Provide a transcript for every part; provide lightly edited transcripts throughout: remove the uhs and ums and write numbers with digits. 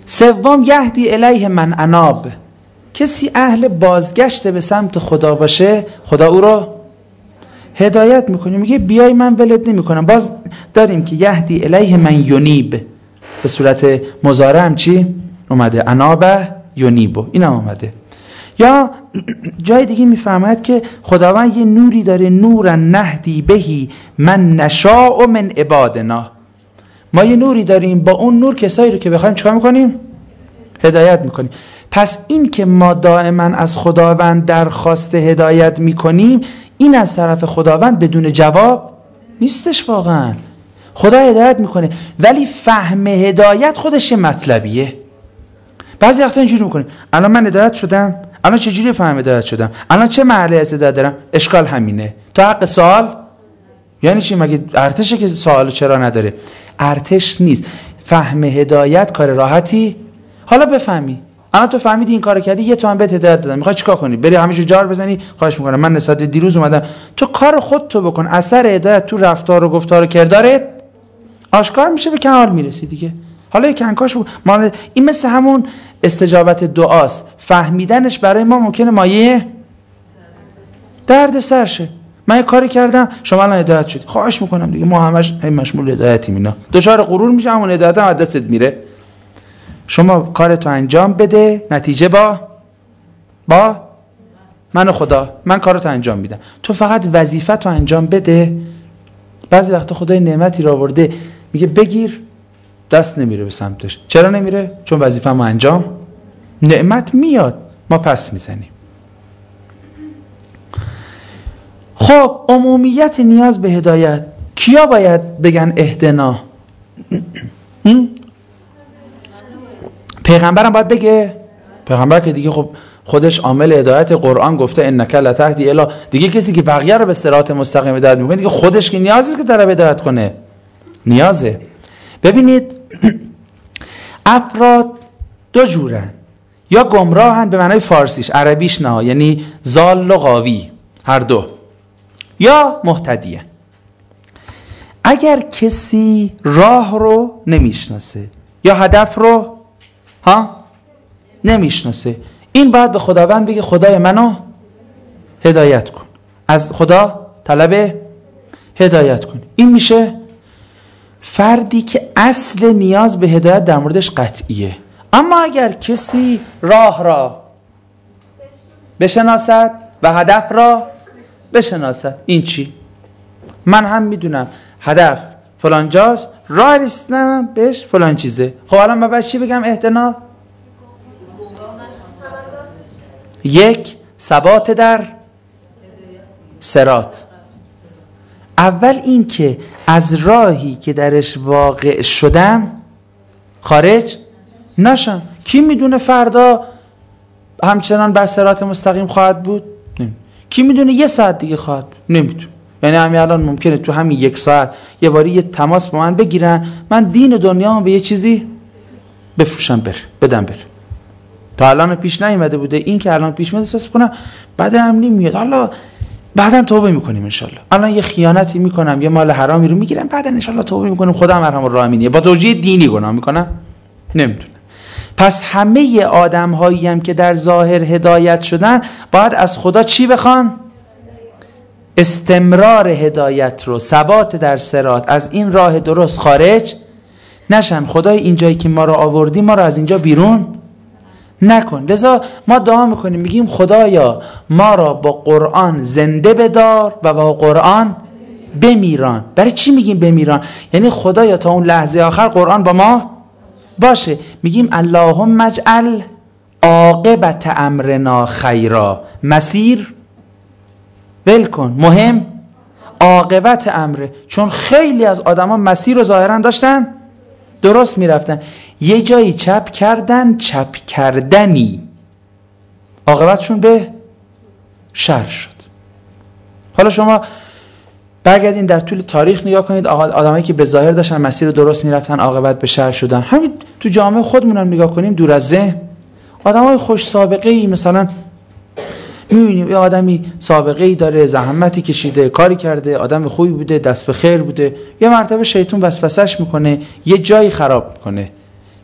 سوم یهدی الیه من اناب، کسی اهل بازگشت به سمت خدا باشه خدا او رو هدایت میکنه. میگه بیای من ولت نمیکنم. باز داریم که یهدی الیه من ینیب، به صورت مضارع هم چی اومده؟ اناب ینیبو، این هم اومده. یا جای دیگه میفهمد که خداوند یه نوری داره، نورا نهدی بهی من نشاء من عبادنا، ما یه نوری داریم، با اون نور کسایی رو که بخوایم چیکار میکنیم؟ هدایت میکنیم. پس این که ما دائما از خداوند درخواست هدایت میکنیم، این از طرف خداوند بدون جواب نیستش. واقعا خدا هدایت میکنه، ولی فهم هدایت خودش مطلبیه. بعضی وقتا اینجوری میکنیم الان من هدایت شدم، الان چجوری فهم هدایت شدم، الان چه مرحله از هدایت دارم؟ اشکال همینه. تو حق سوال یعنی چی؟ مگه ارتشه که سوال چرا نداره؟ ارتش نیست. فهم هدایت کار راحتی. حالا بفهمی الان تو فهمیدی این کارو کردی، یه تومن بهت هدایت دادم، میخوای چیکار کنی؟ بری همینجوری جار بزنی؟ خواهش میکنم من نسبت دیروز اومدم، تو کار خودتو بکن، اثر هدایت تو رفتار و گفتار و کردارت آشکار میشه، به کمال میرسی دیگه. حالا یک کنکاش این مثل همون استجابت دعاست، فهمیدنش برای ما ممکنه مایه درد سر شه. من یه کاری کردم شما الان هدایت شدی، خواهش میکنم دیگه، ما همش مشمول هدایتیم، اینا دچار غرور میشه، همون هدایت هم از دستت میره. شما کارتو انجام بده، نتیجه با من و خدا، من کارتو انجام میدم، تو فقط وظیفتو انجام بده. بعضی وقتا خدای نعمتی را آورده میگه بگیر، دست نمیره به سمتش. چرا نمیره؟ چون وظیفه‌مو انجام. نعمت میاد ما پس میزنیم. خب عمومیت نیاز به هدایت، کیا باید بگن اهدنا؟ پیغمبرم باید بگه؟ پیغمبر که دیگه خب خودش عامل هدایت، قرآن گفته انک لتهدی الی، دیگه کسی که بقیه رو به صراط مستقیم هدایت میکنه دیگه خودش که نیازی که طرف هدایت کنه نیازه. ببینید افراد دو جورن، یا گمراهن به معنای فارسیش، عربیش نه، یعنی ضال و غاوی هر دو، یا مهتدیه. اگر کسی راه رو نمیشناسه یا هدف رو نمیشناسه، این باید به خداوند بگه خدای منو هدایت کن، از خدا طلب هدایت کن. این میشه فردی که اصل نیاز به هدایت در موردش قطعیه. اما اگر کسی راه را بشناسد و هدف را بشناسد، این چی؟ من هم میدونم هدف فلان جاست، راه رسیدنم بهش فلان چیزه. خب الان من باید چی بگم؟ اهدنا. یک، ثبات در صراط. اول این که از راهی که درش واقع شدم خارج نشم. کی میدونه فردا همچنان بر صراط مستقیم خواهد بود؟ کی میدونه یه ساعت دیگه خواهد بود؟ نمیدونه. یعنی همین الان ممکنه تو همین یک ساعت یه باری یه تماس با من بگیرن، من دین دنیام به یه چیزی بفروشم بدم بره. تا الان پیش نیومده بوده، این که الان پیش میاد احساس کنم بعد هم نمیاد، حالا بعدن توبه میکنیم انشالله. الان یه خیانتی میکنم، یه مال حرامی رو میگیرم، بعدن انشالله توبه میکنیم، خدا مرحم الراحمینه. با توجیه دینی گناه میکنم؟ نمیدونم. پس همه آدم هایی هم که در ظاهر هدایت شدن باید از خدا چی بخوان؟ استمرار هدایت رو، ثبات در صراط، از این راه درست خارج نشن. خدای اینجایی که ما رو آوردی ما رو از اینجا بیرون نکن. لذا ما دعا میکنیم، میگیم خدایا ما را با قرآن زنده بدار و با قرآن بمیران. برای چی میگیم بمیران؟ یعنی خدایا تا اون لحظه آخر قرآن با ما باشه. میگیم اللهم اجعل عاقبت امرنا خیرا. مسیر ول کن، مهم عاقبت امره. چون خیلی از آدما مسیر رو ظاهرا داشتن درست میرفتن، یه جایی چپ کردن، چپ کردنی عاقبتشون به شر شد. حالا شما برگردین در طول تاریخ نگاه کنید، آدمایی که به ظاهر داشتن مسیر رو درست میرفتن عاقبت به شر شدن. همین تو جامعه خودمون هم نگاه کنیم دور از ذهن، آدمای خوش سابقه ای مثلا می‌بینیم یه آدمی سابقه ای داره، زحمتی کشیده، کاری کرده، آدم خوبی بوده، دست به خیر بوده، یه مرتبه شیطان وسوسه‌اش میکنه، یه جایی خراب میکنه.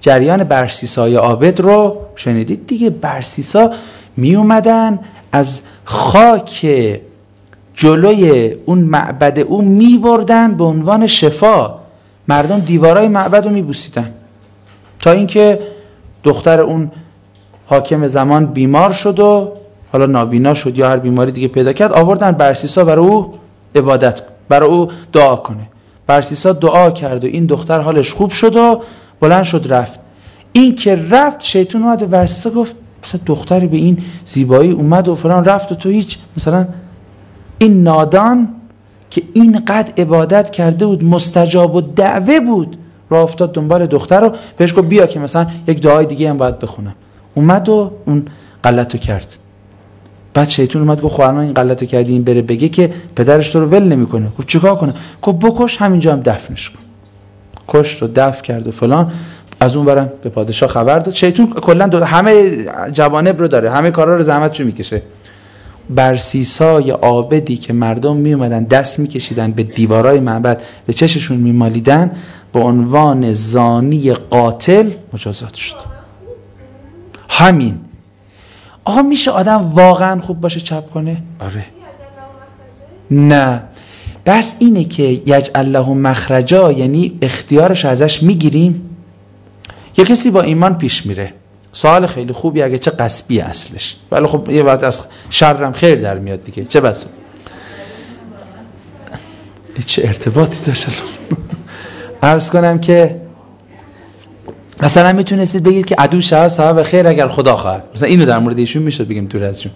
جریان برسیسای عابد رو شنیدید دیگه. برسیسا می اومدن از خاک جلوی اون معبد او می بردن به عنوان شفا. مردم دیوارای معبد رو می بوسیدن تا اینکه دختر اون حاکم زمان بیمار شد و حالا نابینا شد یا هر بیماری دیگه پیدا کرد، آوردن برسیسا برای او عبادت، برای او دعا کنه. برسیسا دعا کرد و این دختر حالش خوب شد و بلند شد رفت. این که رفت شیطان اومد به برسیسا گفت مثلا دختری به این زیبایی اومد و فلان رفت و تو هیچ. مثلا این نادان که اینقدر عبادت کرده بود، مستجاب و دعوه بود، راه افتاد دنبال دختر رو، بهش گفت بیا که مثلا یک دعای دیگه هم باید بخونم. اومد و اون غلطو کرد. بعد شیطان اومد گفت خب الان این غلطو کردی، این بره بگه که پدرش تو رو ول نمیکنه. گفت چیکار کنه؟ گفت بکش، همینجا هم دفنش کن. کشت و دفن کرد و فلان. از اون برم به پادشاه خبر داد. شیطان کلا همه جوانب رو داره، همه کارا رو زحمتشو میکشه. برسیسای عابدی که مردم می اومدن دست میکشیدن به دیوارای معبد، به چششون میمالیدن، به عنوان زانی قاتل مجازات شد. همین. آقا میشه آدم واقعا خوب باشه چپ کنه؟ آره. نه، بس اینه که یجعل له مخرجا، یعنی اختیارش ازش میگیریم. یه کسی با ایمان پیش میره، سوال خیلی خوبی، اگه چه قصبی اصلش، ولی خب یه وقت از شرم خیر در میاد دیگه، چه بس. چه ارتباطی داشت؟ عرض کنم که مثلا میتونستید بگید که عدو شهر صاحب خیر اگر خدا خواهد، مثلا اینو در مورد ایشون میشد بگیم دور ازشون.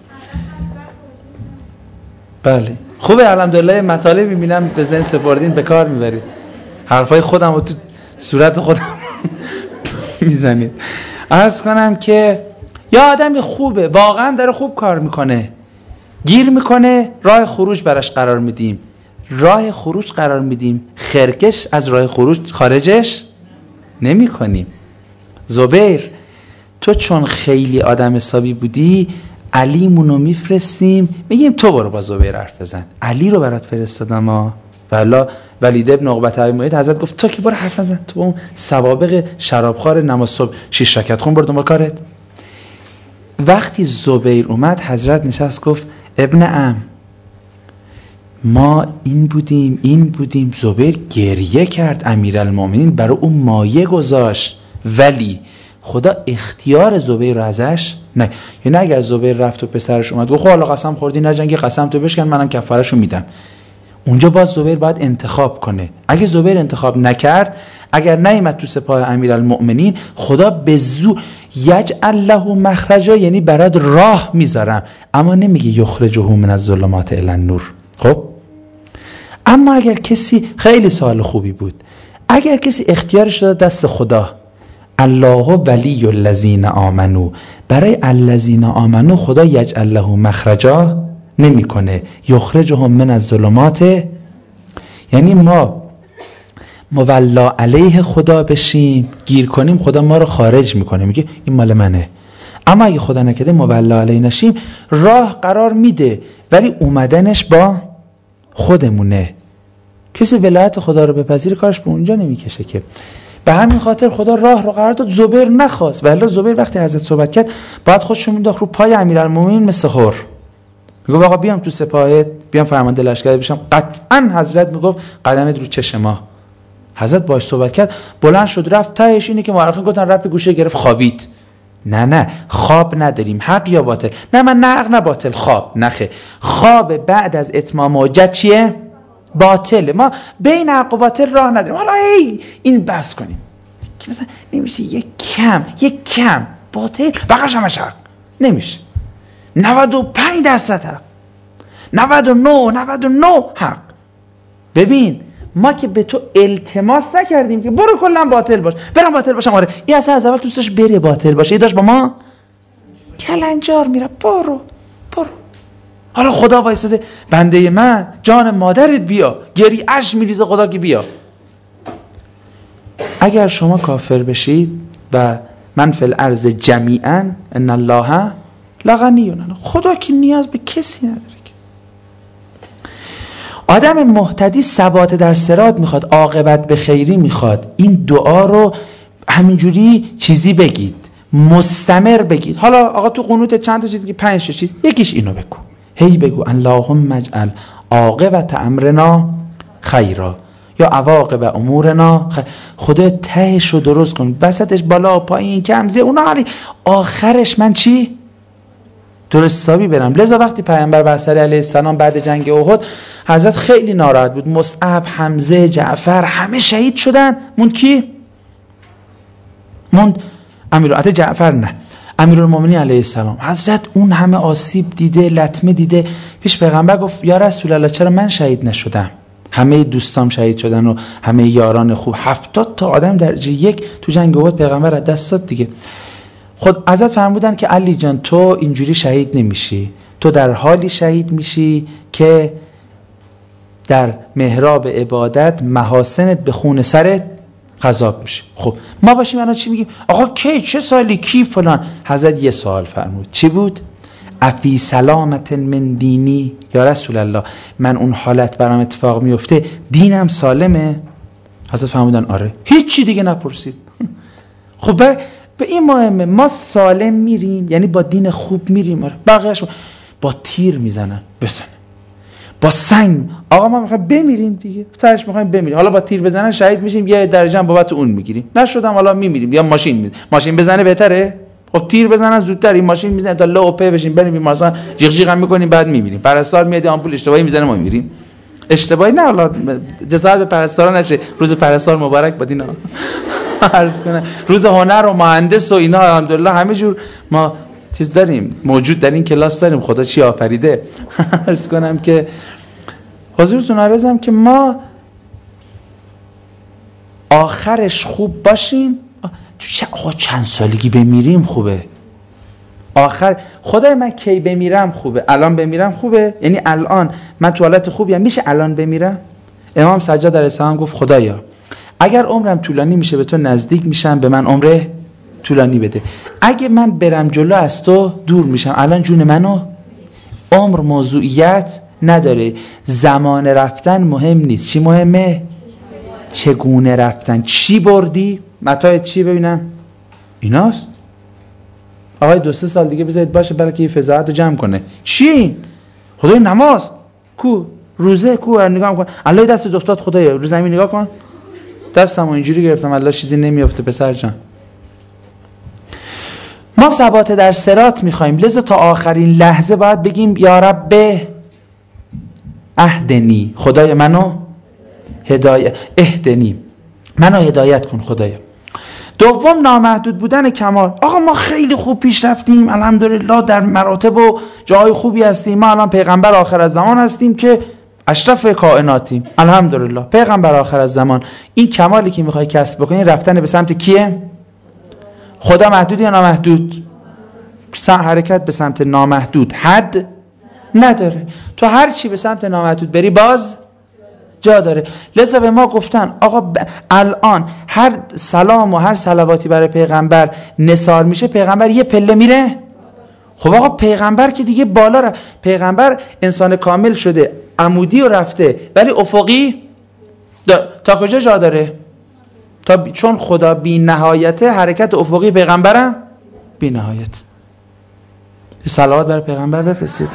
بله خوبه، الحمدلله مطالب میبینم به ذهن سپردین، به کار میبرید، حرفای خودم رو تو صورت خودم میزنید. عرض کنم که یا آدمی خوبه، واقعا داره خوب کار میکنه، گیر میکنه، راه خروج براش قرار میدیم، راه خروج قرار میدیم، خرکش از راه خروج خارجش نمی کنیم. زبیر تو چون خیلی آدم حسابی بودی، علیمونو میفرستیم، میگیم تو برو با زبیر حرف بزن، علی رو برات فرستادم ها. والا ولید ابن عقبه ابی معیط حضرت گفت تو که برو حرف نزن، تو با اون سوابق شرابخوار نماز صبح 6 رکعت خون برو دنبال کارت. وقتی زبیر اومد حضرت نشست گفت ابن عم ما این بودیم. زبیر گریه کرد، امیرالمومنین برای اون مایه گذاشت، ولی خدا اختیار زبیر رو ازش نه. یعنی اگر زبیر رفت و پسرش اومد گفت خب حالا قسم خوردی نجنگی، قسم تو بشکن، منم کفارهشو میدم، اونجا باز زبیر باید انتخاب کنه. اگه زبیر انتخاب نکرد، اگر نیامد تو سپاه امیرالمؤمنین، خدا به زور یجعل له مخرجا، یعنی برات راه میذارم، اما نمیگه یخرجه من الظلمات الی النور. خب اما اگر کسی، خیلی سوال خوبی بود، اگر کسی اختیارش داد دست خدا، الله ولی الذین آمنو، برای الذین آمنو خدا یجعل له مخرجا نمیکنه، یخرجهم من الظلمات، یعنی ما مولا علیه خدا بشیم، گیر کنیم، خدا ما رو خارج میکنه، میگه این مال منه. اما اگه خدا نکرده مولا علیه نشیم، راه قرار میده، ولی اومدنش با خودمونه. کسی ولایت خدا رو بپذیر کارش به اونجا نمیکشه که. به همین خاطر خدا راه رو قرار داد، زبیر نخواست. ولی زبیر وقتی حضرت صحبت کرد بعد خودشو مینداخت رو پای امیرالمومنین مثل خور، میگه آقا بیام تو سپاهت، بیام فرمانده لشکر بشم. قطعا حضرت میگفت قدمت رو چشم ما. حضرت باهاش صحبت کرد، بلند شد رفت. تهش اینه که مورخین گفتن رفت گوشه گرفت خوابید. نه خواب نداریم، حق یا باطل. نه من نه حق نه باطل، خواب نخه. خواب بعد از اتمام حجت چیه؟ باطله. ما بین حق و باطل راه نداریم. حالا این بس کنیم که مثلا نمیشه یک کم باطل بقیش همش حق، نمیشه. 95% حق، 99 حق. ببین ما که به تو التماس نکردیم که برو کلا باطل باش، برم باطل باشم. آره این اصلا از اول دوستش بره باطل باشه، این داشت با ما کلنجار میره، برو. حالا خدا وایساده بنده من جان مادرت بیا، گری اش میریزه خدا که بیا. اگر شما کافر بشید و من فی الارض جمیعا ان الله لغنی، خدا که نیاز به کسی نداره. آدم مهتدی ثبات در صراط میخواد، عاقبت به خیری میخواد. این دعا رو همینجوری چیزی بگید، مستمر بگید. حالا آقا تو قنوت چند تا چیز که 5 چیز، یکیش اینو بگو، هی بگو اللهم اجعل عاقبت امرنا خیرا یا عواقب امورنا خیر. خدا تهش رو درست کن، وسطش بالا پایین کم زیر اونا علی، آخرش من چی درست حسابی برم. لذا وقتی پیامبر بصری علیه السلام بعد جنگ احد حضرت خیلی ناراحت بود، مصعب، حمزه، جعفر همه شهید شدن، موند کی؟ موند امیرالمومنین جعفر، نه امیرالمومنین علیه السلام. حضرت اون همه آسیب دیده، لطمه دیده، پیش پیغمبر گفت یا رسول الله چرا من شهید نشدم؟ همه دوستام شهید شدن و همه یاران خوب، 70 تا آدم درجه 1 تو جنگ احد پیغمبر از دست داد دیگه. خود حضرت فرمودن که علی جان تو اینجوری شهید نمیشی، تو در حالی شهید میشی که در محراب عبادت محاسنت به خون سرت غضاب میشه. خب ما باشیم الان چی میگیم؟ آقا کی، چه سالی، کی فلان؟ حضرت یه سوال فرمود، چی بود؟ افی سلامت من دینی یا رسول الله، من اون حالت برام اتفاق میفته دینم سالمه؟ حضرت فرمودن آره. هیچی دیگه نپرسید. خب به این مهمه، ما سالم میریم یعنی با دین خوب میریم، آره. بقیه‌اش با تیر میزنن، بزنن با سنگ، آقا ما میخوایم بمیریم دیگه، تاش میخوایم بمیریم، حالا با تیر بزنن شهید میشیم، یه درجه هم بابت اون میگیریم، نشدم حالا میمیریم، یا ماشین بزنه بهتره؟ خب تیر بزنن زودتر، این ماشین میزنه تا لا و په بشیم بریم بیمارستان، جیغ جیغ هم میکنیم بعد میمیریم. پرستار میاد آمپول اشتباهی میزنه ما میمیریم. اشتباهی نه، حالا جزاء به پرستارا نشه، روز پرستار مبارک باد اینا عرض کنه، روز هنر و مهندس و اینا الحمدلله همه جور ما چیز داریم، موجود در این کلاس داریم، خدا چی آفریده. عرض کنم که حضورتون عرضم که ما آخرش خوب باشیم. آقا چند سالگی بمیریم خوبه، آخر خدای من کی بمیرم خوبه، الان بمیرم خوبه، یعنی الان من تو حالت خوبیم، میشه الان بمیرم؟ امام سجاد علیه السلام گفت خدایا اگر عمرم طولانی میشه به تو نزدیک میشم، به من عمر طولانی بده، اگه من برم جلو از تو دور میشم. الان جون منو، عمر موضوعیت نداره، زمان رفتن مهم نیست، چی مهمه؟ چگونه رفتن، چی بردی؟ متاع چی ببینم؟ ایناست. آقای 2-3 سال دیگه بذارید باشه بلکه یه فضاحت رو جمع کنه. چی؟ خدای نماز کو، روزه کو، نگاه کن الله دست افتاد، خدایا رو زمین نگاه کن، دستمو اینجوری گرفتم الله چیزی نمیافته پسر جان. ما ثبات در صراط میخوایم، لذا تا آخرین لحظه باید بگیم یا رب اهدنی، خدای منو هدایت، اهدنی منو هدایت کن خدایا. دوم نامحدود بودن کمال. آقا ما خیلی خوب پیش رفتیم الحمدلله، در مراتب و جای خوبی هستیم، ما الان پیغمبر آخر از زمان هستیم که اشرف کائناتیم الحمدلله، پیغمبر آخر از زمان. این کمالی که میخوای کسب بکنی رفتن به سمت کیه؟ خدا محدود یا نامحدود؟ حرکت به سمت نامحدود حد نداره، تو هر چی به سمت نامحدود بری باز جا داره. لذا به ما گفتن آقا الان هر سلام و هر صلواتی برای پیغمبر نثار میشه، پیغمبر یه پله میره. خب آقا پیغمبر که دیگه بالا رفت، پیغمبر انسان کامل شده، عمودی و رفته، ولی افقی تا کجا جا داره؟ چون خدا بی نهایته، حرکت افقی پیغمبرم بی نهایت. صلوات برای پیغمبر بفرستید.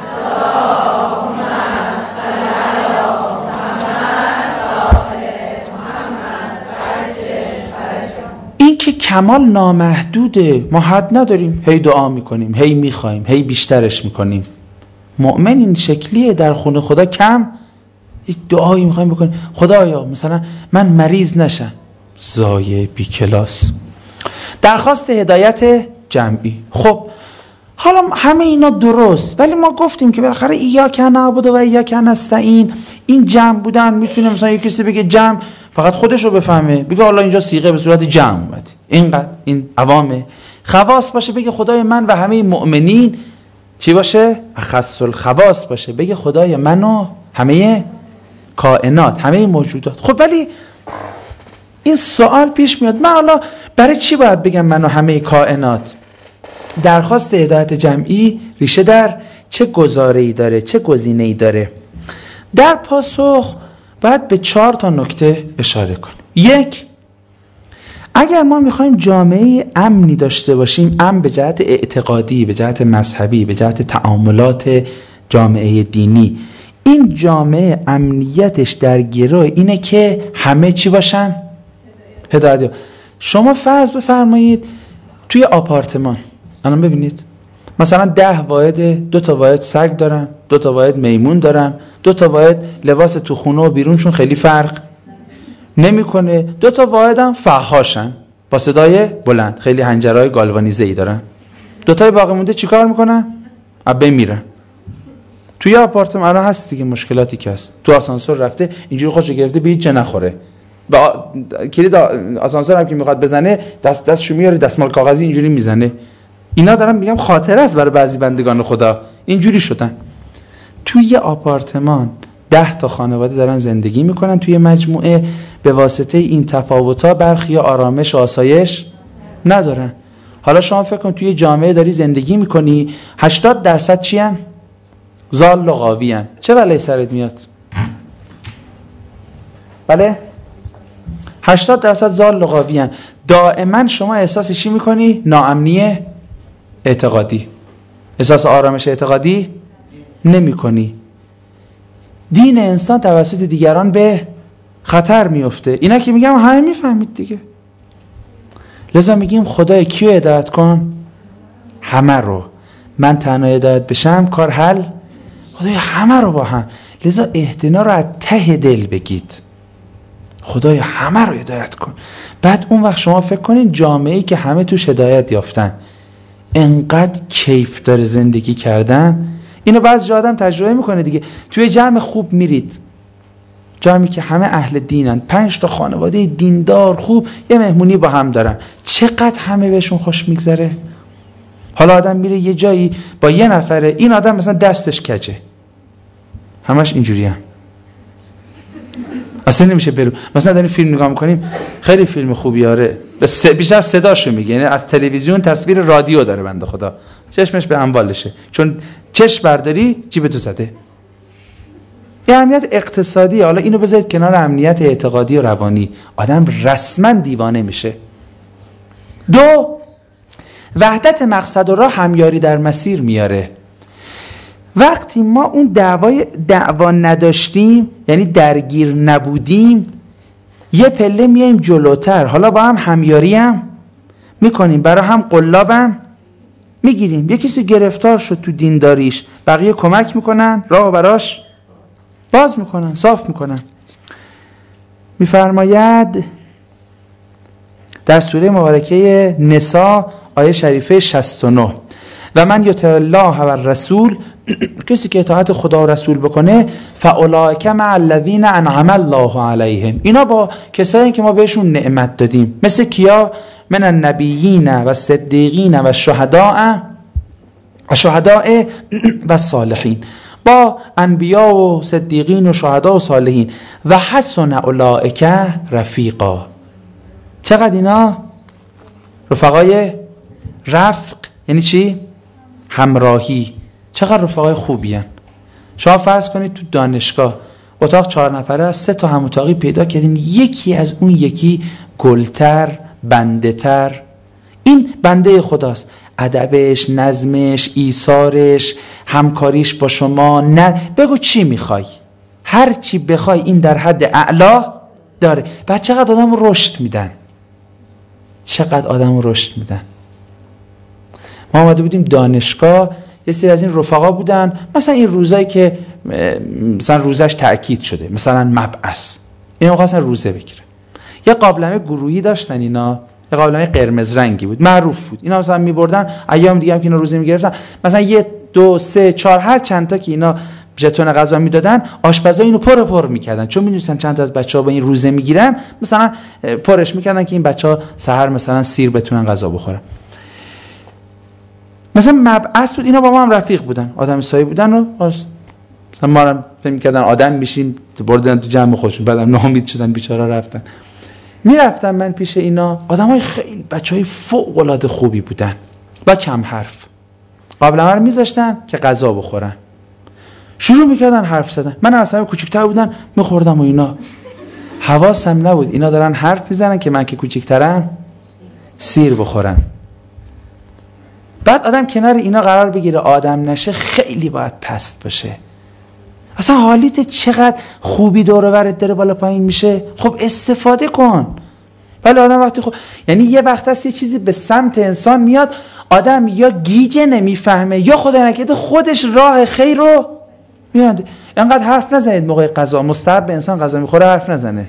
این که کمال نامحدوده، ما حد نداریم، هی دعا میکنیم، هی میخوایم، هی بیشترش میکنیم. مؤمن این شکلیه، در خونه خدا کم یک دعایی میخوایم بکنیم، خدایا مثلا من مریض نشم، زایه بی کلاس. درخواست هدایت جمعی. خب حالا همه اینا درست، ولی ما گفتیم که بالاخره ایاک نعبد و ایاک نستعین، این جمع بودن میتونه مثلا یک کسی بگه جمع فقط خودش رو بفهمه، بگه حالا اینجا صیغه به صورت جمع اومد، اینقدر این عوامه. خواص باشه بگه خدای من و همه مؤمنین چی باشه؟ اخص الخواص باشه، بگه خدای من و همه کائنات، همه موجودات. خب ولی این سوال پیش میاد، من حالا برای چی باید بگم من و همه کائنات؟ درخواست هدایت جمعی ریشه در چه گزاره‌ای داره، چه گزینه‌ای داره؟ در پاسخ باید به 4 تا نکته اشاره کنیم. 1، اگر ما میخوایم جامعه امنی داشته باشیم، امن به جهت اعتقادی، به جهت مذهبی، به جهت تعاملات جامعه دینی، این جامعه امنیتش در گروه اینه که همه چی باشن؟ هدایت. شما فرض بفرمایید توی آپارتمان الان ببینید مثلا 10 واحد، 2 تا واحد سگ دارن، 2 تا واحد میمون دارن، 2 تا واحد لباس تو خونه و بیرونشون خیلی فرق نمیکنه، 2 تا واحد هم فحاشن با صدای بلند، خیلی حنجرهای گالوانیزه ای دارن. 2 تای باقی مونده چیکار میکنن؟ ابه میرن. توی آپارتمان الان هست دیگه مشکلاتی که هست. تو آسانسور رفته اینجوری خوشو گرفته به هیچ چه نخوره. با کلید آسانسور هم که میخواد بزنه دستشو میاره دستمال کاغذی اینجوری میزنه. اینا دارم میگم خاطره است برای بعضی بندگان خدا، اینجوری شدن. توی یه آپارتمان 10 تا خانواده دارن زندگی میکنن توی مجموعه، به واسطه این تفاوت‌ها برخی آرامش و آسایش ندارن. حالا شما فکر کن توی جامعه داری زندگی میکنی، 80% چی ان؟ ضال و غاوی ان. چه بلایی سرت میاد؟ بله؟ 80% ضال و غاوی ان. دائما شما احساس چی میکنی؟ ناامنی اعتقادی. احساس آرامش اعتقادی نمیکنی. دین انسان توسط دیگران به خطر میفته. اینا که میگم همه میفهمید دیگه. لذا میگیم خدای کیو هدایت کن؟ همه رو. من تنها هدایت بشم کار حل؟ خدای همه رو با هم. لذا اهتنا رو از ته دل بگید خدای همه رو هدایت کن. بعد اون وقت شما فکر کنین جامعه‌ای که همه توش هدایت یافتن انقدر کیف داره زندگی کردن. اینو بعضی جا آدم تجربه میکنه دیگه. توی جمع خوب میرید، جمعی که همه اهل دینن، 5 تا خانواده دیندار خوب یه مهمونی با هم دارن، چقدر همه بهشون خوش میگذره. حالا آدم میره یه جایی با یه نفره، این آدم مثلا دستش کجه، همش اینجوری هم اصلا نمیشه برو. مثلا داریم فیلم نگاه میکنیم، خیلی فیلم خوبی آره، بیشتر صداشو میگه، یعنی از تلویزیون تصویر رادیو داره بنده خدا، چشمش به اموالشه، چون چشم برداری جیبتو زده. یه امنیت اقتصادی، حالا اینو بذارید کنار امنیت اعتقادی و روانی، آدم رسما دیوانه میشه. 2 وحدت مقصد و راه همیاری در مسیر میاره. وقتی ما اون دعوا نداشتیم، یعنی درگیر نبودیم، یه پله میایم جلوتر، حالا با هم همیاری هم میکنیم، برای هم قلاب هم میگیریم. یه کسی گرفتار شد تو دینداریش، بقیه کمک میکنن، راه براش باز میکنن، صاف میکنن. میفرماید در سوره مبارکه نساء آیه شریفه 69 و من یطع الله و الرسول، کسی که اطاعت خدا و رسول بکنه، فاولئک مع الذین انعم الله علیهم، اینا با کسایی که ما بهشون نعمت دادیم. مثل کیا؟ من النبیین و الصدیقین و الشهداء و صالحین، با انبیا و صدیقین و شهدا و صالحین. و حسن اولئک رفیقا، چقدر اینا رفقای رفق یعنی چی؟ همراهی. چقدر رفقای خوبی هن. شما فرض کنید تو دانشگاه اتاق 4 نفره است، 3 تا هم اتاقی پیدا کردین، یکی از اون یکی گلتر، بنده تر. این بنده خداست، ادبش، نظمش، ایثارش، همکاریش با شما، نه بگو چی میخوای، هر چی بخوای این در حد اعلا داره. بعد چقدر آدم رشد میدن، چقدر آدم رشد میدن. ما آمده بودیم دانشگاه، یه سری از این رفقا بودن، مثلا این روزایی که مثلا روزش تأکید شده، مثلا مبعث، اینا خواستن روزه بگیرن، یه قابلمه گروهی داشتن، اینا یه قابلمه قرمز رنگی بود، معروف بود، اینا مثلا میبردن، ایام دیگه هم که اینا روزه میگرفتن، مثلا 1 2 3 4 هر چند تا که اینا ژتون غذا میدادن، آشپزا اینو پر میکردن، چون میدونستن چند تا از بچه‌ها با این روزه میگیرن، مثلا پرش میکردن که این بچه‌ها سحر مثلا سیر بتونن غذا بخورن. مثلا مبعث بود، اینا با ما هم رفیق بودن، آدم سایی بودن و مثلا ما هم فکر می‌کردن آدم میشیم، بردن تو جمع خودشون، بعدم ناامید شدن بیچارا رفتن. میرفتم من پیش اینا، آدمای خیلی بچهای فوق العاده خوبی بودن با کم حرف، قابلمه رو میذاشتن که غذا بخورن، شروع میکردن حرف زدن. من اصلا کوچیک‌تر بودن میخوردم و اینا حواسم نبود اینا دارن حرف میزنن که من که کوچیک‌ترم سیر بخورن. بعد آدم کنار اینا قرار بگیره آدم نشه، خیلی باید پست باشه. اصلا حالیت چقدر خوبی دور و برت داره بالا پایین میشه، خب استفاده کن. ولی آدم وقتی یعنی یه وقت هست یه چیزی به سمت انسان میاد، آدم یا گیجه نمیفهمه یا خدا نکرده خودش راه خیر رو میاد. اینقدر حرف نزنید موقع غذا، مستحب به انسان غذا میخوره حرف نزنه.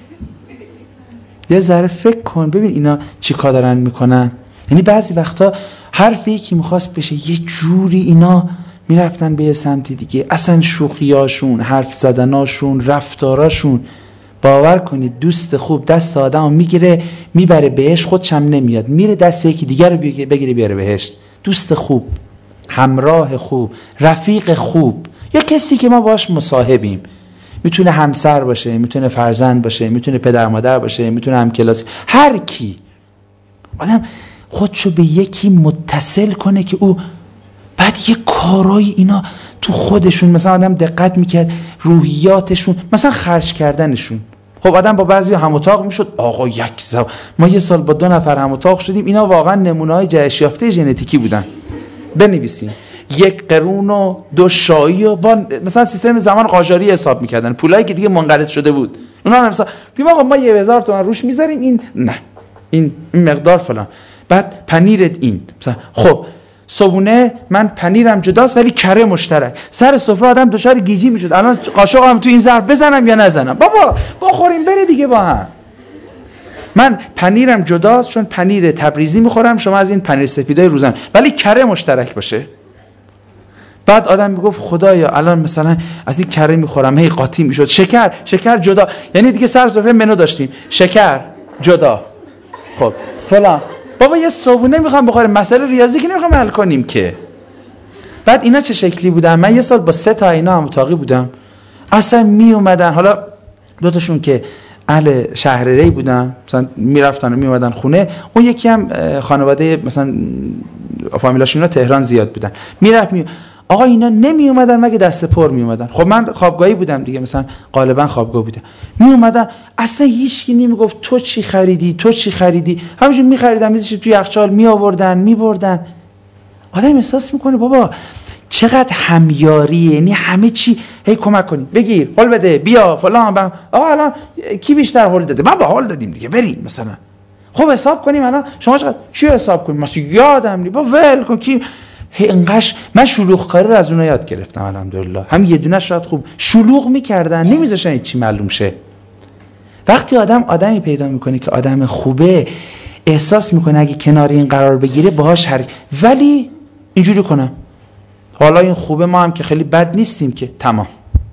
یه ذره فکر کن ببین اینا چی کار دارن میکنن. یعنی بعضی وقتا حرف یکی میخواست بشه یه جوری اینا میرفتن به یه سمتی دیگه. اصلا شوخیاشون، حرف زدناشون، رفتاراشون، باور کنید دوست خوب دست آدم رو میگیره میبره بهش، خودش هم نمیاد، میره دست یکی دیگر رو بگیره بیاره بهش. دوست خوب، همراه خوب، رفیق خوب، یا کسی که ما باش مصاحبیم، میتونه همسر باشه، میتونه فرزند باشه، میتونه پدر مادر باشه، میتونه همکلاسی، هر کی. آدم خودشو به یکی متصل کنه که او بعد یه کارایی اینا تو خودشون، مثلا آدم دقت میکرد روحیاتشون، مثلا خرج کردنشون. خب آدم با بعضی هم اتاق میشد، آقا ما یه سال با 2 نفر هم اتاق شدیم، اینا واقعا نمونه‌های جهش یافته ژنتیکی بودن. بنویسیم 1 قرون و 2 شایی و با مثلا سیستم زمان قاجاری حساب میکردن، پولایی که دیگه منقرض شده بود اونا هم مثلا آقا ما 1000 تومان روش میذاریم، این نه این مقدار فلان، بعد پنیرت این مثلا. خب صبونه من پنیرم جداست ولی کره مشترک. سر سفره آدم دچار گیجی میشد، الان قاشقم تو این ظرف بزنم یا نزنم؟ بابا بخوریم بره دیگه با هم. من پنیرم جداست چون پنیر تبریزی میخورم، شما از این پنیر سفیدای روزن، ولی کره مشترک باشه. بعد آدم میگفت خدایا الان مثلا از این کره میخورم، هی قاطی میشد. شکر جدا، یعنی دیگه سر سفره منو داشتیم شکر جدا، خب فلان. بابا یه صبونه میخوام بخوریم، مسئله ریاضی که نمیخوام حل کنیم که. بعد اینا چه شکلی بودن؟ من یه سال با 3 تا اینا هم اتاقی بودم، اصلا می اومدن، حالا 2 تاشون که اهل شهر ری بودن، مثلا میرفتن و می اومدن خونه، اون یکی هم خانواده مثلا فامیلاشون تهران زیاد بودن، آقا اینا نمی اومدن مگه دست پر می اومدن. خب من خوابگاهی بودم دیگه، مثلا غالبا خوابگاه بودم، می اومدن اصلا هیچکی نمیگفت تو چی خریدی، همینجوری می خریدن میذاشتن توی یخچال، می آوردن می بردن. آدم احساس میکنه بابا چقدر همیاریه، یعنی همه چی هی کمک کنیم، بگیر، حل بده، بیا فلان. آقا الان کی بیشتر حل داده؟ ما با حل دادیم دیگه، بریم مثلا. خب حساب کنیم الان شما چی حساب کنیم؟ مثلا یادم نی، با ول کن کی اینقش. من شلوغ کاری رو از اونها یاد گرفتم الحمدلله. هم یه دونه شاید خوب شلوغ میکردن، نمیذاشتن چی معلوم شه. وقتی آدمی پیدا میکنه که آدم خوبه، احساس میکنه اگه کنار این قرار بگیره باهاش ولی اینجوری کنم حالا این خوبه، ما هم که خیلی بد نیستیم که تمام.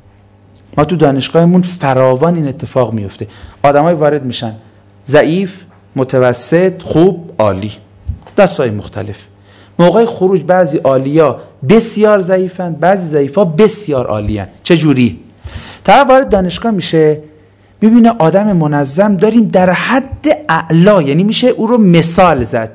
ما تو دانشگاهمون فراوان این اتفاق میفته، آدمای وارد میشن ضعیف، متوسط، خوب، عالی، دستای مختلف. موقع خروج بعضی عالیا بسیار ضعیفن، بعضی ضعیفا بسیار عالین. چه جوری؟ طرف وارد دانشگاه میشه میبینه آدم منظم داریم در حد اعلا، یعنی میشه او رو مثال زد.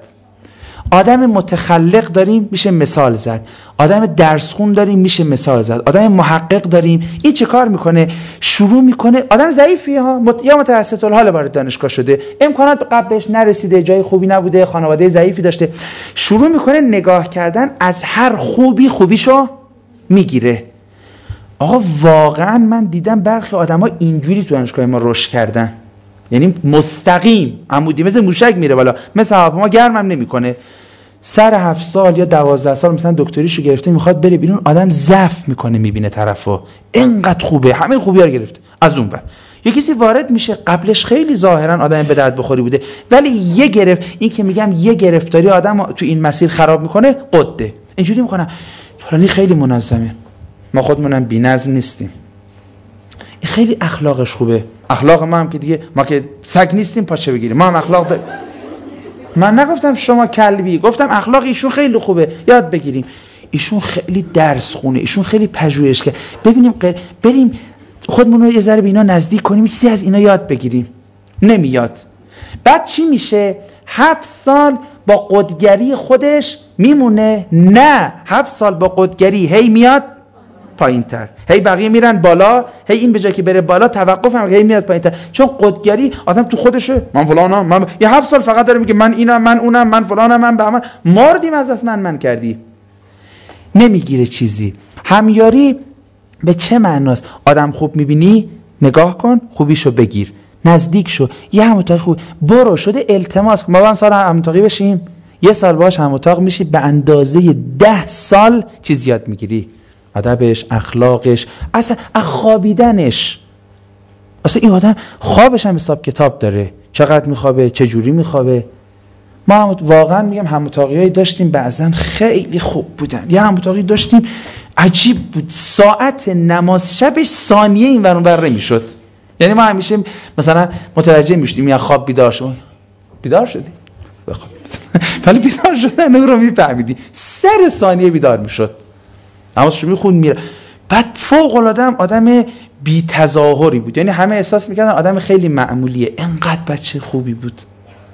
آدم متخلق داریم میشه مثال زد، آدم درسخون داریم میشه مثال زد، آدم محقق داریم. این چه کار میکنه؟ شروع میکنه، آدم ضعیفی ها یا متوسط الحال وارد دانشگاه شده، امکانات قبلش نرسیده، جای خوبی نبوده، خانواده ضعیفی داشته، شروع میکنه نگاه کردن از هر خوبیشو میگیره. آقا واقعا من دیدم برخی آدما اینجوری تو دانشگاه ما رشد کردن، یعنی مستقیم عمودی مثل موشک میره بالا، مثل هواپیما گرمم نمیکنه. سر 7 سال یا 12 سال مثلا دکتریشو گرفته، میخواد بره بیرون، آدم ضعف میکنه، میبینه طرفو اینقدر خوبه، همه خوبی‌ها رو گرفته. از اون بر یه کسی وارد میشه قبلش خیلی ظاهرا آدم به درد بخوری بوده، ولی این که میگم یه گرفتاری آدم تو این مسیر خراب میکنه، قده اینجوری میکنه فلانی خیلی منظمه، ما خودمونم بی‌نظم نیستیم، این خیلی اخلاقش خوبه. اخلاق ما هم که دیگه، ما که سگ نیستیم پاچه بگیریم، ما هم اخلاق داریم. من نگفتم شما کلبی، گفتم اخلاق ایشون خیلی خوبه یاد بگیریم. ایشون خیلی درس خونه، ایشون خیلی پژوهشگر، ببینیم بریم خودمون رو یه ذره به اینا نزدیک کنیم، چیزی از اینا یاد بگیریم. نمیاد. بعد چی میشه؟ 7 سال با قدگری خودش میمونه. نه، 7 سال با قدگری هی میاد پایین‌تر، هی بقیه میرن بالا، هی این به جای که بره بالا توقف هم هی میاد پایین‌تر. چون قطبگری آدم تو خودشه، من فلانم، من یه 7 سال فقط داره میگه من اینم، من اونم، من فلانم، من بهمن، ماردیم از دست من کردی. نمیگیره چیزی. همیاری به چه معناست؟ آدم خوب میبینی نگاه کن، خوبیشو بگیر، نزدیک شو، یه هماتاقی خوب برو، شده التماس ما با هم سال هماتاقی بشیم، یه سال باهاش هماتاق میشی، به اندازه 10 سال چیز یاد میگیری، ادبش، اخلاقش، اصلا خوابیدنش. اصلا این آدم خوابش هم حساب کتاب داره، چقدر میخوابه، چه جوری میخوابه. ما واقعا میگم هماتاقیایی داشتیم بعضن خیلی خوب بودن. یه هماتاقی داشتیم عجیب بود، ساعت نماز شبش ثانیه این ور اون ور نمیشد. یعنی ما همیشه مثلا متوجه میشدیم یا خواب بیدار شد، بیدار شدی بخواب، ولی بیدار شدن اون رو میفهمیدی، سر ثانیه بیدار میشد، اما شمی خون میره. بعد فوق العاده آدم بی تظاهری بود، یعنی همه احساس میکردن آدم خیلی معمولیه، انقدر بچه خوبی بود.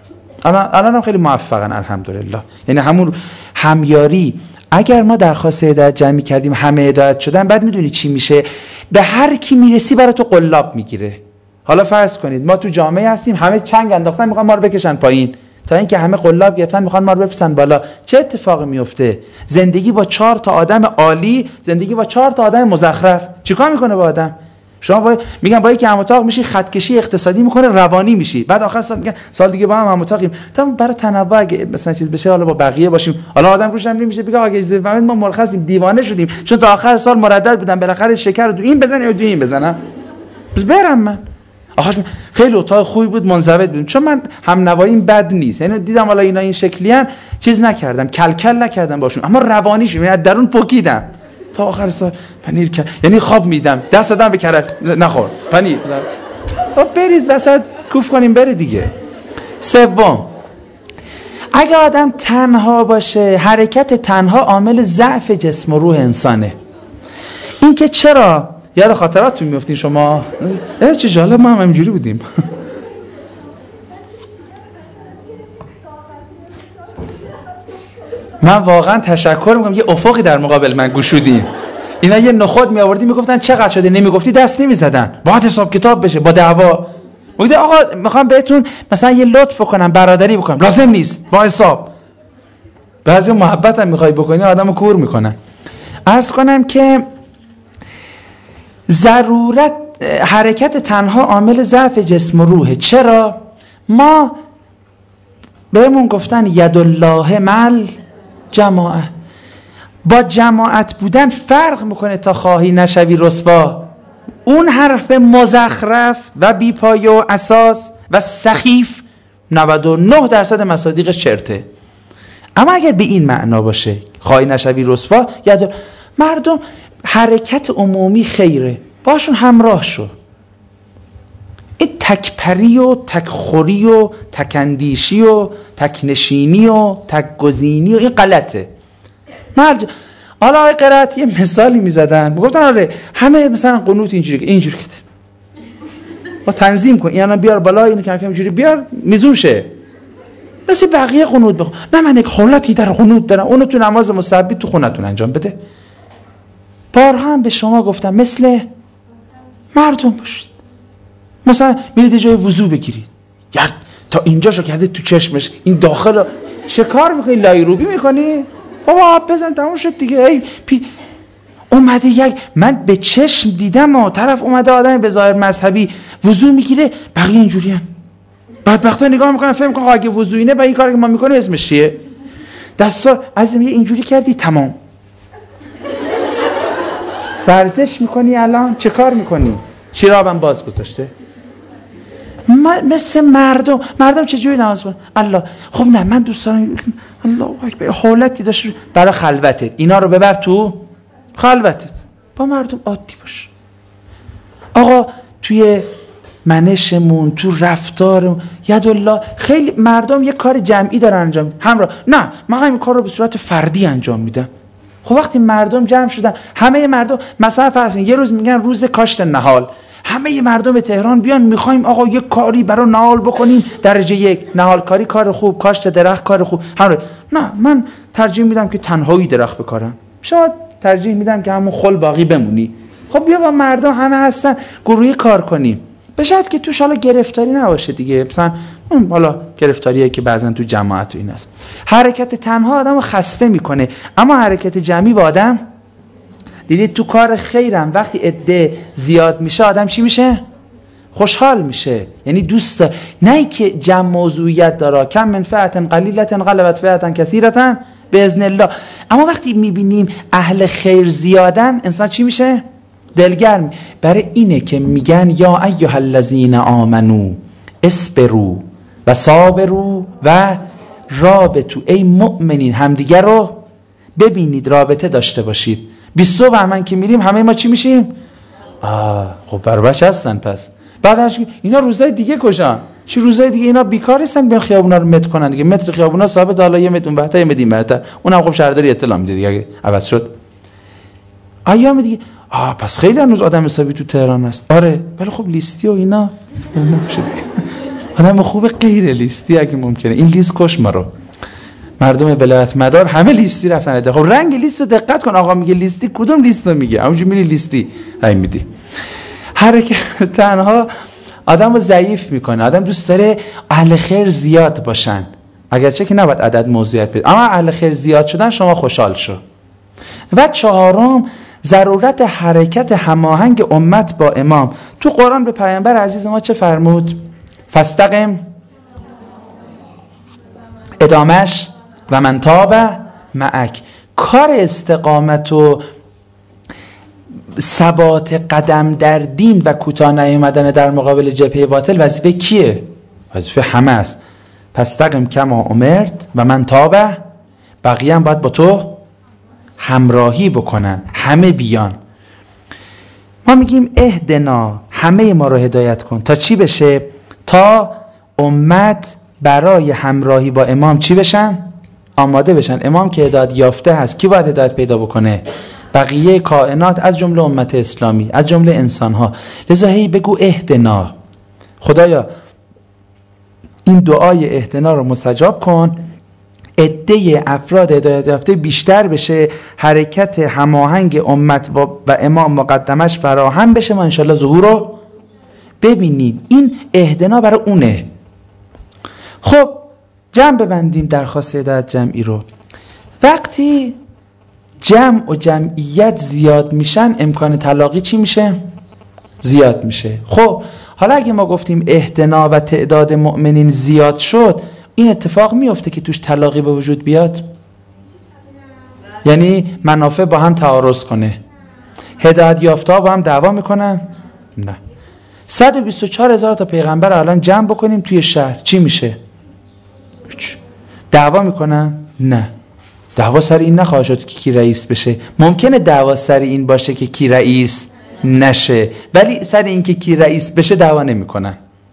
الان هم خیلی موفقن الحمدلله. یعنی همون همیاری، اگر ما درخواست هدایت جمعی کردیم همه هدایت شدن، بعد میدونی چی میشه؟ به هر کی میرسی برای تو قلاب میگیره. حالا فرض کنید ما تو جامعه هستیم، همه چنگ انداختن میخوان ما رو بکشن پایین، تا اینکه همه قلاب گرفتن میخوان ما رو بفرستن بالا. چه اتفاقی میفته؟ زندگی با 4 تا آدم عالی، زندگی با 4 تا آدم مزخرف. چیکار میکنه با آدم؟ شما میگن با یکی هماتاق میشی، خط کشی اقتصادی میکنه، روانی میشی، بعد آخر سال میگن سال دیگه با هم هماتاقیم. تا برای تنوع اگه مثلا چیز بشه، حالا با بقیه باشیم، حالا آدم روش هم نمیشه بگه آقا اجازه بفرمایید ما مرخصیم، دیوانه شدیم چون تا آخر سال مردد بودم، بالاخره شکر رو تو این بزنم یا تو این بزنم، بس برم من. آخرش خیلی اتاق خوبی بود، منضبط بود، چون من هم نواییم بد نیست، یعنی دیدم حالا اینا این شکلیان، چیز نکردم، کلکل نکردم باشون، اما روانیشون یعنی از درون پکیدم. تا آخر سال پنیر کرد، یعنی خواب میدم دست دادم به کرک نخور پنیر، بریز وسط کوف کنیم بره دیگه. سوم، اگه آدم تنها باشه، حرکت تنها عامل ضعف جسم و روح انسانه. این که چرا یاد خاطراتتون میافتین شما؟ چه جالب، ما هم همینجوری بودیم. من واقعا تشکر میکنم یه افقی در مقابل من گشودین. اینا یه نخود می آوردی میگفتن چقدر شده، نمیگفتی دست نمیزدن، باید حساب کتاب بشه با دعوا. میگه آقا میخوام بهتون مثلا یه لطف کنم، برادری بکنم، لازم نیست، با حساب. بعضی محبت هم میخوای بکنی آدمو کور میکنن. عرض کنم که ضرورت حرکت تنها عامل ضعف جسم و روحه. چرا؟ ما بهمون گفتن یدالله مل جماعه، با جماعت بودن فرق میکنه تا خواهی نشوی رسوا. اون حرف مزخرف و بیپایه و اساس و سخیف 99% مصادیقش چرته. اما اگر به این معنا باشه خواهی نشوی رسوا، یاد مردم حرکت عمومی خیره، باشون همراه شو. این تکپری و تکخوری و تکندیشی و تکنشینی و تکگزینی و این غلطه. حالا آقای قرائتی یه مثالی میزدن، میگفتن آره همه مثلا قنوت اینجوری کده با تنظیم کن، یعنی بیار بالا، اینو کم کم اینجوری بیار میزون شه، مثل بقیه قنوت بخون. نه من یک حالتی در قنوت دارم، اونو تو نماز مستحبی تو خونتون انجام بده. بارها هم به شما گفتم مثل مردم باشید. مثلا میرید جای وضو بگیرید، یک تا اینجاشو کرده تو چشمش، این داخل چه کار میکنی؟ لایروبی میکنی؟ بابا بزن تموم شد دیگه. ای اومده یک، من به چشم دیدم و طرف اومده آدم به ظاهر مذهبی وضو میگیره، بقیه اینجوری هم بدبختا نگاه میکنن، فهم میکنن اگه وضو اینه با این کاری که ما میکنیم اسمش چیه؟ دستا عزیزم یه اینجوری کردی تمام. ورزش میکنی الان چه کار میکنی؟ شیرابم باز گذاشته. مثل مردم چجوری نماز کنن؟ الله خب نه من دوست دارم الله اکبر حالتی داشت برای خلوتت، اینا رو ببر تو خلوتت، با مردم عادی باش. آقا توی منشمون، تو رفتارمون، یدالله خیلی مردم یه کار جمعی دارن انجام میدن همراه، نه من این کار رو به صورت فردی انجام میدم. خب وقتی مردم جمع شدن، همه مردم مثلا فرض یه روز میگن روز کاشت نهال، همه مردم تهران بیان میخوایم آقا یه کاری برای نهال بکنیم، درجه 1 نهال کاری کار خوب، کاشت درخت کار خوب. نه من ترجیح میدم که تنهایی درخت بکارم. شما ترجیح میدم که همون خل باقی بمونی. خب بیا با مردم همه هستن گروهی کار کنیم، به شرط که توش حالا گرفتاری نباشه دیگه. مثلا حالا گرفتاریه که بعضن تو جماعت و این است. حرکت تنها آدمو خسته میکنه، اما حرکت جمعی با آدم، دیدید تو کار خیرم وقتی عده زیاد میشه آدم چی میشه؟ خوشحال میشه. یعنی دوست داره، نه که جمع موضوعیت داره، کم من فئة قلیلة غلبت فئة کثیرة باذن الله. اما وقتی میبینیم اهل خیر زیادن انسان چی میشه؟ دلگرم. برای اینه که میگن یا ایها الذین آمنو اصبروا و صابروا و رابطوا. ای مؤمنین همدیگر رو ببینید، رابطه داشته باشید. 20 بهمن که میریم همه ما چی میشیم؟ خب بربچه هستن. پس بعدش اینا روزای دیگه کجا؟ چی روزای دیگه؟ اینا بیکار هستن بیان خیابونا رو متر کنن دیگه. متر خیابونا ثابت، حالا یه متر اون بهتر، یه متر این برتر، اونم خب شهرداری اطلاع میده دیگه اگه عوض شد. ایام دیگه پس خیلی هنوز آدم حسابی تو تهران هست. آره ولی خب لیستی و اینا آدم خوب غیر لیستی اگه ممکنه. این لیست کش ما رو. مردم ولایت مدار همه لیستی رفتن. خب رنگ لیست رو دقت کن. آقا میگه لیستی، کدوم لیست رو میگه؟ همونجوری میری لیستی رای میدی. حرکت تنها آدم رو ضعیف میکنه. آدم دوست داره اهل خیر زیاد باشن، اگرچه که نباید عدد موضوعیت بید، اما اهل خیر زیاد شدن شما خوشحال شو. و چهارم ضرورت حرکت هماهنگ امت با امام. تو قرآن به پیامبر عزیز ما چه فرمود؟ فاستقم، ادامش و من تاب معک. کار استقامت و ثبات قدم در دین و کوتاه نیامدن در مقابل جبهه باطل وظیفه کیه؟ وظیفه همه است. فاستقم کما امرت و من تاب، بقیه هم باید با تو همراهی بکنن، همه بیان. ما میگیم اهدنا، همه ما رو هدایت کن تا چی بشه؟ تا امت برای همراهی با امام چی بشن؟ آماده بشن. امام که هدایت یافته هست، کی باید هدایت پیدا بکنه؟ بقیه کائنات، از جمله امت اسلامی، از جمله انسان ها. لذا هی بگو اهدنا. خدایا این دعای اهدنا رو مستجاب کن، عده افراد هدایت یافته بیشتر بشه، حرکت هماهنگ امت و امام مقدمش فراهم بشه، ما انشالله ظهور رو ببینیم. این اهدنا برای اونه. خب جمع ببندیم درخواست هدایت جمعی رو. وقتی جمع و جمعیت زیاد میشن امکان تلاقی چی میشه؟ زیاد میشه. خب حالا اگه ما گفتیم اهدنا و تعداد مؤمنین زیاد شد، این اتفاق میفته که توش تلاقی به وجود بیاد؟ یعنی منافع با هم تعارض کنه، هدایت یافته ها با هم دعوا میکنن؟ نه. 124,000 تا پیغمبر الان جمع بکنیم توی شهر چی میشه؟ دعوا میکنن؟ نه. دعوا سر این نخواهد شد که کی رئیس بشه. ممکنه دعوا سر این باشه که کی رئیس نشه، ولی سر این که کی رئیس بشه دعوا نمیکنن.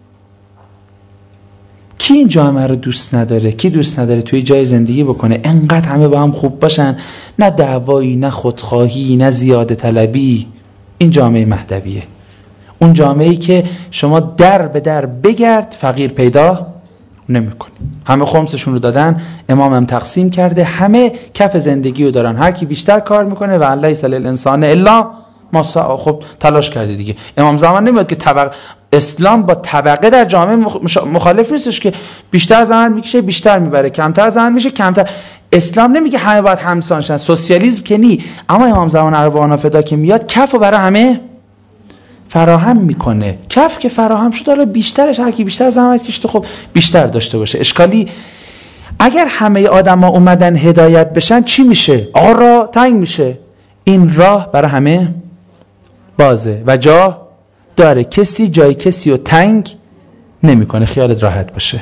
کی این جامعه رو دوست نداره؟ کی دوست نداره توی جای زندگی بکنه انقدر همه با هم خوب باشن، نه دعوایی، نه خودخواهی، نه زیاده طلبی؟ این جامعه مهدویه. اون جامعه‌ای که شما در به در بگرد فقیر پیدا نمی‌کنی. همه خمسشون رو دادن، امام هم تقسیم کرده، همه کف زندگی رو دارن، هر کی بیشتر کار میکنه و الله یسأل الانسان الا ما سعی. خب تلاش کرده دیگه. امام زمان نمیاد که اسلام با طبقه در جامعه مخالف نیستش که بیشتر زحمت میکشه بیشتر میبره، کمتر زحمت میشه کمتر. اسلام نمیگه همه باید همسان شن، سوسیالیسم که نی. اما امام زمان اربعان فدا که میاد کف رو برای همه فراهم میکنه. کف که فراهم شد حالا بیشترش هر کی بیشتر زحمت کشته خب بیشتر داشته باشه. اشکالی اگر همه آدما اومدن هدایت بشن چی میشه؟ آقا راه تنگ میشه. این راه برای همه بازه و جا داره، کسی جای کسی رو تنگ نمیکنه. خیالت راحت باشه.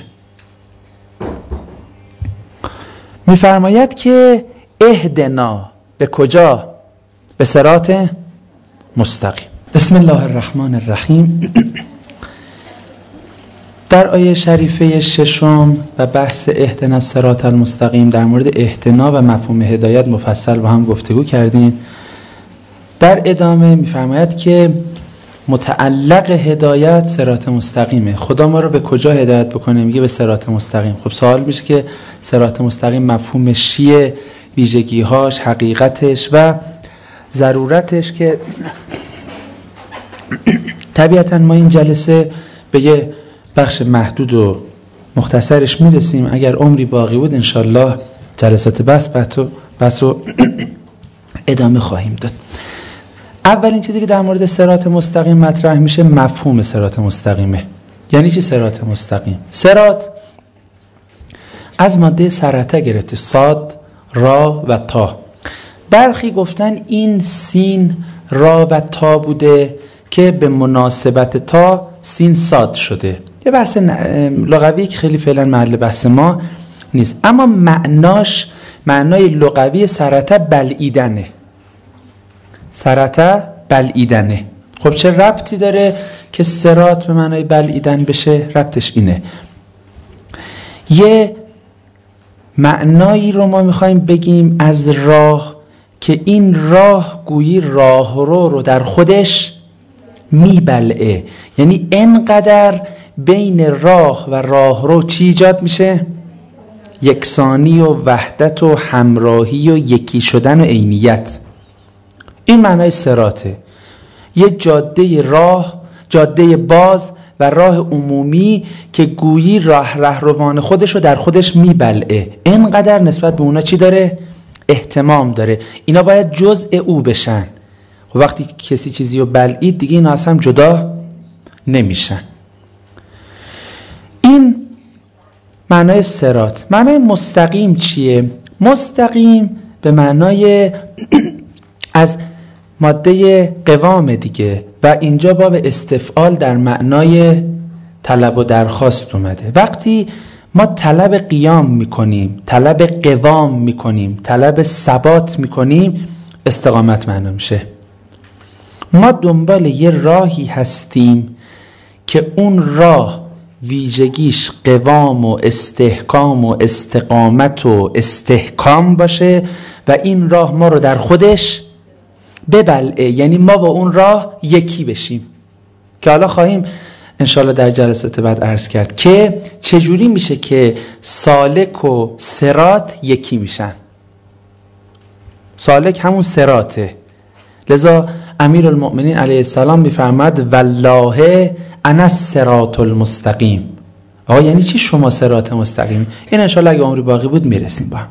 میفرماید که اهدنا به کجا؟ به صراط مستقیم. بسم الله الرحمن الرحیم. در آیه شریفه ششم و بحث اهدنا الصراط المستقیم در مورد اهدنا و مفهوم هدایت مفصل با هم گفتگو کردیم. در ادامه میفرماید که متعلق هدایت صراط مستقیمه. خدا ما رو به کجا هدایت بکنه؟ میگه به صراط مستقیم. خب سوال میشه که صراط مستقیم مفهومش چیه؟ ویژگی‌هاش، حقیقتش و ضرورتش که طبیعتا ما این جلسه به یه بخش محدود و مختصرش میرسیم. اگر عمری باقی بود انشالله جلسات بس و ادامه خواهیم داد. اولین چیزی که در مورد صراط مستقیم مطرح میشه مفهوم صراط مستقیمه. یعنی چی صراط مستقیم؟ صراط از ماده سرطه گرفته، صاد، را و تا. برخی گفتن این سین، را و تا بوده که به مناسبت تا سین صاد شده. یه بحث لغوی که خیلی فعلا محل بحث ما نیست، اما معنای لغوی سرطه بلعیدنه. سرطه بلعیدنه. خب چه ربطی داره که صراط به معنای بلعیدن بشه؟ ربطش اینه، یه معنایی رو ما میخوایم بگیم از راه که این راه گویی راهرو رو در خودش میبلعه. یعنی انقدر بین راه و راهرو چی ایجاد میشه؟ یکسانی و وحدت و همراهی و یکی شدن و عینیت. این معنای صراطه. یه جاده باز و راه عمومی که گویی رهروان خودش رو در خودش میبلعه. اینقدر نسبت به اونا چی داره؟ اهتمام داره. اینا باید جزء او بشن. وقتی کسی چیزی رو بلعید دیگه اینا اصلا جدا نمیشن. این معنای صراط. معنای مستقیم چیه؟ مستقیم به معنای از ماده قوام دیگه و اینجا باب استفعال در معنای طلب و درخواست اومده. وقتی ما طلب قیام میکنیم، طلب قوام میکنیم، طلب ثبات میکنیم، استقامت معنا میشه. ما دنبال یه راهی هستیم که اون راه ویژگیش قوام و استحکام و استقامت و استحکام باشه و این راه ما رو در خودش ببلعه. یعنی ما با اون راه یکی بشیم که حالا خواهیم انشالله در جلسات بعد عرض کرد که چجوری میشه که سالک و صراط یکی میشن. سالک همون صراطه. لذا امیرالمؤمنین علیه السلام میفرماد والله انا الصراط المستقیم. آقا یعنی چی شما صراط مستقیم؟ این انشالله اگه عمری باقی بود میرسیم با هم.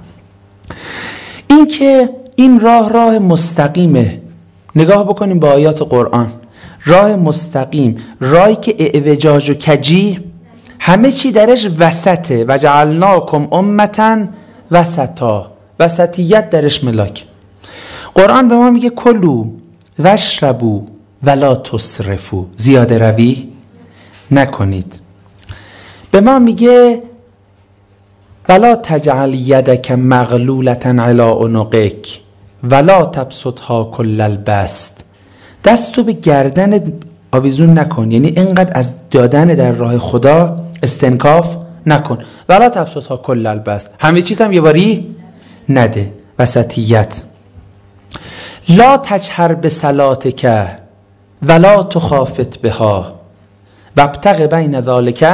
این که این راه مستقیمه. نگاه بکنیم به آیات قرآن. راه مستقیم، راهی که اعوجاج و کجی همه چی درش وسطه. و جعلناکم امة وسطا، وسطیت درش ملاک. قرآن به ما میگه کلوا واشربوا ولا تسرفوا، زیاده روی نکنید. به ما میگه ولا تجعل یدک مغلولة علی عنقک ولا تبسطها کل البسط، دستو به گردن آویزون نکن. یعنی اینقدر از دادن در راه خدا استنکاف نکن. ولا تبسطها کل البسط، همه چیز هم یه باری نده. وسطیت. لا تجهر بصلاتک ولا تخافت بها وابتغ بین ذلک.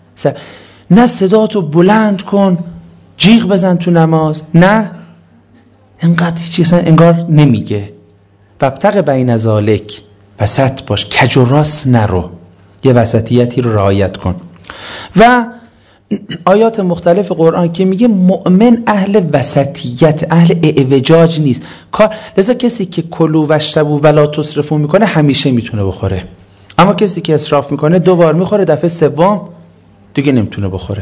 نه صداتو بلند کن جیغ بزن تو نماز، نه اینقدر چیزا انگار نمیگه. وابتغ بین ذلک، وسط باش، کج و راست نرو، یه وسطیتی رو رعایت کن. و آیات مختلف قرآن که میگه مؤمن اهل وسطیت، اهل اعوجاج نیست. لذا کسی که کلوا واشربوا ولا تسرفوا میکنه همیشه میتونه بخوره، اما کسی که اسراف میکنه 2 بار میخوره، دفعه سوم دیگه نمیتونه بخوره.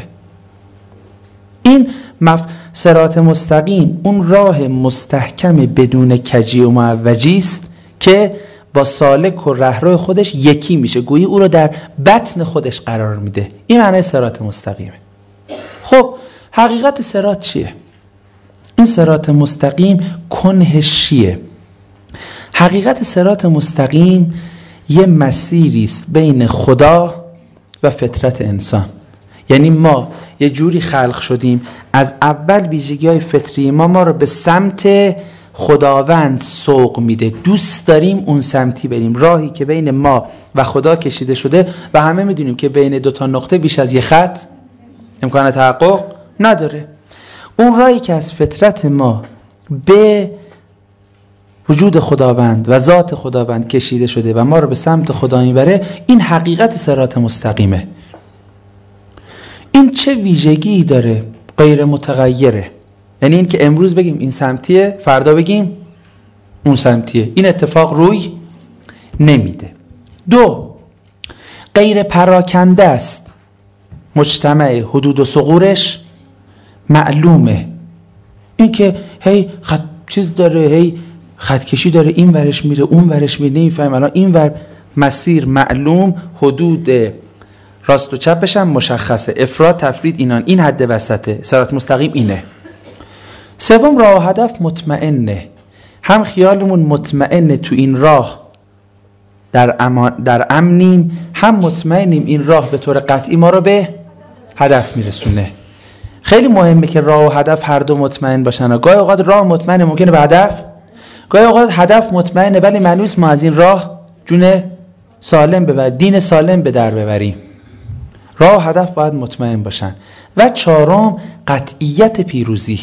این صراط مستقیم اون راه مستحکم بدون کجی و معوجی است که با سالک و رهرو خودش یکی میشه، گویی او رو در بطن خودش قرار میده. این معنی صراط مستقیمه. خب حقیقت صراط چیه؟ این صراط مستقیم کنهش چیه؟ حقیقت صراط مستقیم یه مسیری است بین خدا و فطرت انسان. یعنی ما یه جوری خلق شدیم، از اول ویژگی‌های فطری ما رو به سمت خداوند سوق میده. دوست داریم اون سمتی بریم، راهی که بین ما و خدا کشیده شده و همه میدونیم که بین 2 نقطه بیش از 1 خط امکان تحقق نداره. اون راهی که از فطرت ما به وجود خداوند و ذات خداوند کشیده شده و ما رو به سمت خدا میبره، این حقیقت صراط مستقیمه. این چه ویژگی داره؟ غیر متغیره. یعنی این که امروز بگیم این سمتیه، فردا بگیم اون سمتیه، این اتفاق روی نمیده. 2، غیر پراکنده است. مجتمع حدود و ثغورش معلومه. این که هی چیز داره، هی خطکشی داره، این ورش میره اون ورش میره، نمیفهم الان این ور مسیر معلوم، حدود راست و چپش هم مشخصه، افراط تفرید اینان، این حد وسطه، صراط مستقیم اینه. 3، راه و هدف مطمئنه. هم خیالمون مطمئنه تو این راه در امنیم، هم مطمئنیم این راه به طور قطعی ما رو به هدف میرسونه. خیلی مهمه که راه و هدف هر دو مطمئن باشن. گاهی اوقات راه مطمئنه ممکنه به هدف، گاهی اوقات هدف مطمئنه ولی معنی ما از این راه جون سالم ببریم، دین سالم به در ببریم. راه و هدف باید مطمئن باشن. و 4، قطعیت پیروزی.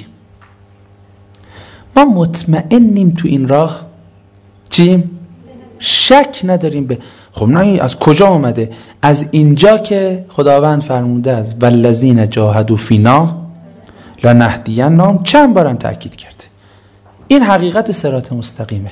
ما مطمئنیم تو این راه چیم؟ شک نداریم به خب نه از کجا اومده؟ از اینجا که خداوند فرموده است والذین جاهدوا فینا لنهدینهم، چند بارم تأکید کرده. این حقیقت صراط مستقیمه،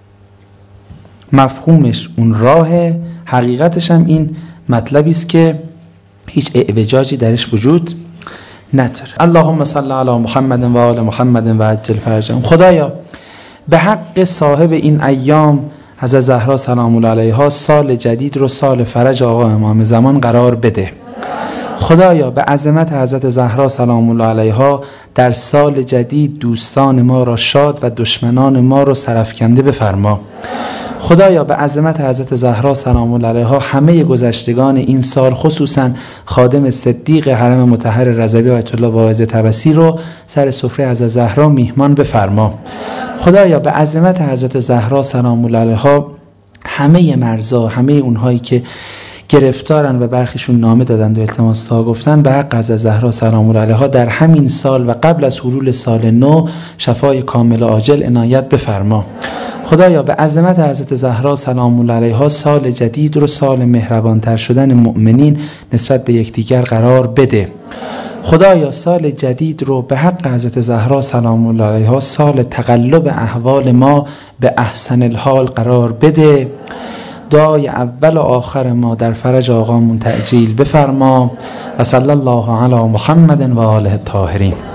مفهومش اون راه، حقیقتش هم این مطلبی است که هیچ اعوجاجی درش وجود نداره. اللهم صل علی محمد و آل محمد و عجل فرجهم. خدایا به حق صاحب این ایام حضرت زهرا سلام الله علیها سال جدید رو سال فرج آقا امام زمان قرار بده. خدایا به عظمت حضرت زهرا سلام الله علیها در سال جدید دوستان ما را شاد و دشمنان ما را سرافکنده بفرما. خدایا به عظمت حضرت زهرا سلام الله علیها همه گذشتگان این سال، خصوصا خادم صدیق حرم مطهر رضوی آیت الله واعظ طبسی رو سر سفره حضرت زهرا میهمان بفرما. خدایا به عظمت حضرت زهرا سلام الله علیها همه مرزا، همه اونهایی که گرفتارن و برخیشون نامه دادند و التماس ها گفتن، به حق حضرت زهرا سلام الله علیها در همین سال و قبل از حلول سال نو شفای کامل عاجل عنایت بفرما. خدایا به عظمت حضرت زهرا سلام الله علیها سال جدید رو سال مهربانتر شدن مؤمنین نسبت به یکدیگر قرار بده. خدایا سال جدید رو به حق حضرت زهرا سلام الله علیها سال تقلب احوال ما به احسن الحال قرار بده. دعای اول و آخر ما در فرج آقامون تعجیل بفرما. و صلی الله علی محمد و آله الطاهرین.